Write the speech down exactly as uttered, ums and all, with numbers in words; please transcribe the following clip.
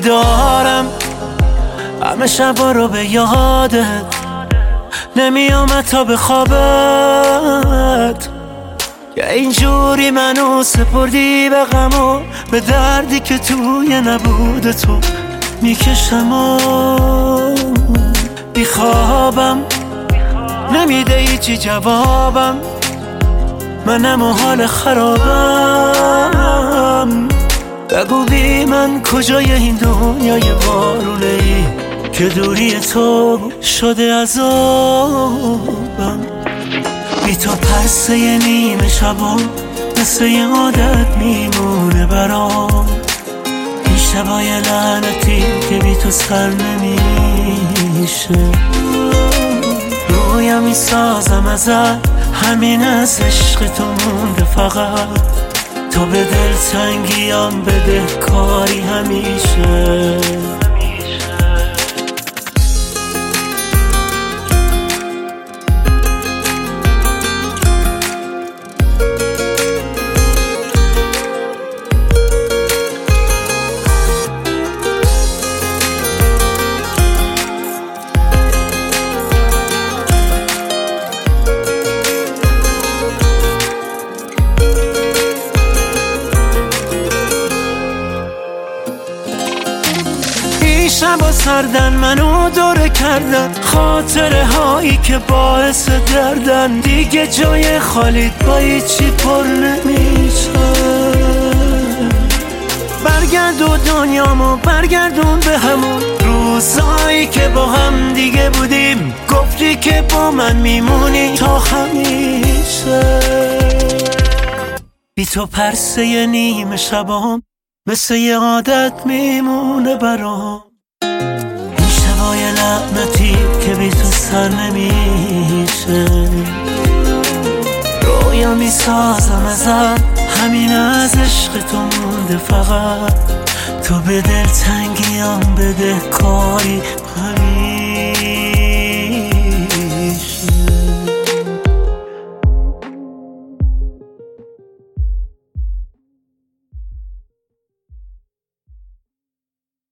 دارم همه شبا رو به یادت، نمیام تا به خوابت که اینجوری منو سپردی به غم و به دردی که توی نبود تو میکشم و بیخوابم، نمیده هیچی جوابم، منم و حال خرابم. بگو بی من کجای این دنیای وارونه ای که دوری تو شده عذابم. بی تو پرسه نیمه شبام مثل یه عادت میمونه برام، این شبای لعنتی که بی تو سر نمیشه. رویا میسازم ازت همین از عشق تو مونده فقط، تو به دل تنگیم بده کاری همیشه. شبا سردن منو دوره کردن، خاطره هایی که باعث دردن، دیگه جای خالیت با هیچی پر نمیشه. برگردون دنیامو برگردون به همون روزایی که با هم دیگه بودیم، گفتی که با من میمونی تا همیشه. بی تو پرسه نیمه شبام مثل یه عادت میمونه برام، این شبای لعنتی که بی تو سر نمیشه. رویا میسازم ازت همین از عشق تو مونده فقط، تو به دل تنگیم بده کاری